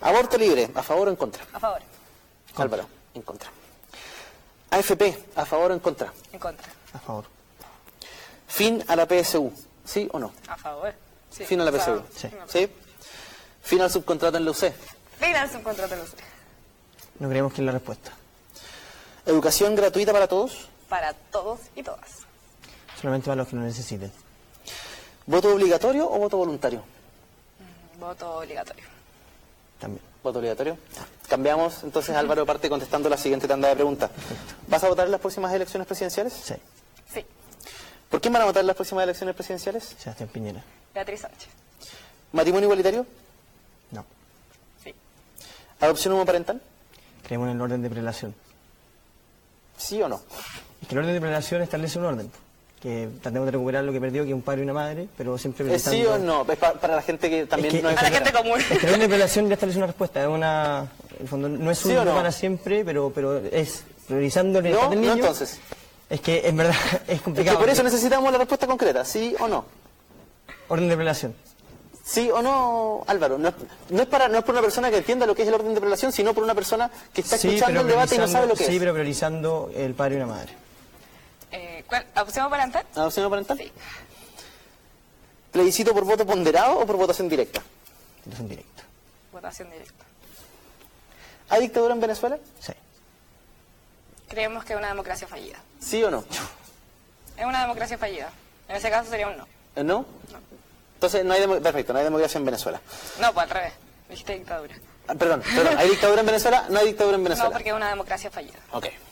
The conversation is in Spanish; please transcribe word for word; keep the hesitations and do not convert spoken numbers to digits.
Aborto libre, ¿a favor o en contra? A favor. Álvaro, en contra. A F P, ¿a favor o en contra? En contra. A favor. Fin a la P S U, ¿sí o no? A favor. Sí. Fin a la P S U. Sí. ¿Sí? Fin al subcontrato en la U C. Fin al subcontrato en la U C. No creemos que es la respuesta. Educación gratuita para todos. Para todos y todas. Solamente para los que lo necesiten. ¿Voto obligatorio o voto voluntario? Voto obligatorio. También. ¿Voto obligatorio? Cambiamos, entonces Álvaro parte contestando la siguiente tanda de preguntas. ¿Vas a votar en las próximas elecciones presidenciales? Sí. Sí. ¿Por quién van a votar en las próximas elecciones presidenciales? Sebastián Piñera. Beatriz Sánchez. ¿Matrimonio igualitario? No. Sí. ¿Adopción homoparental? Creemos en el orden de prelación. ¿Sí o no? Es que el orden de prelación establece un orden. Que tratemos de recuperar lo que perdió, que es un padre y una madre, pero siempre... ¿Es sí o no? Es pa para la gente que también es que, no es... A la gente común. Es que el orden de prelación ya establece una respuesta. Es una... En el fondo, no es un ¿Sí o no? para siempre, pero, pero es priorizando el bienestar No, del no niño. entonces. Es que en verdad es Es complicado. que por eso necesitamos la respuesta concreta, ¿sí o no? Orden de prelación. ¿Sí o no, Álvaro? No es, no es para no es por una persona que entienda lo que es el orden de prelación, sino por una persona que está Sí, escuchando pero el debate y no sabe lo que sí, es. pero priorizando el padre y una madre. Eh, ¿cuál? ¿Opción parental? ¿Adopción parental? Sí. ¿Plebiscito por voto ponderado o por votación directa? Votación directa. Votación directa. ¿Hay dictadura en Venezuela? Sí. Creemos que es una democracia fallida. ¿Sí o no? Es una democracia fallida. En ese caso sería un no. ¿Eh, ¿No? Entonces no hay demo- perfecto, no hay democracia en Venezuela. No, pues al revés. Dijiste dictadura. Ah, perdón, perdón, ¿hay dictadura en Venezuela? No hay dictadura en Venezuela. No, porque es una democracia fallida. Ok.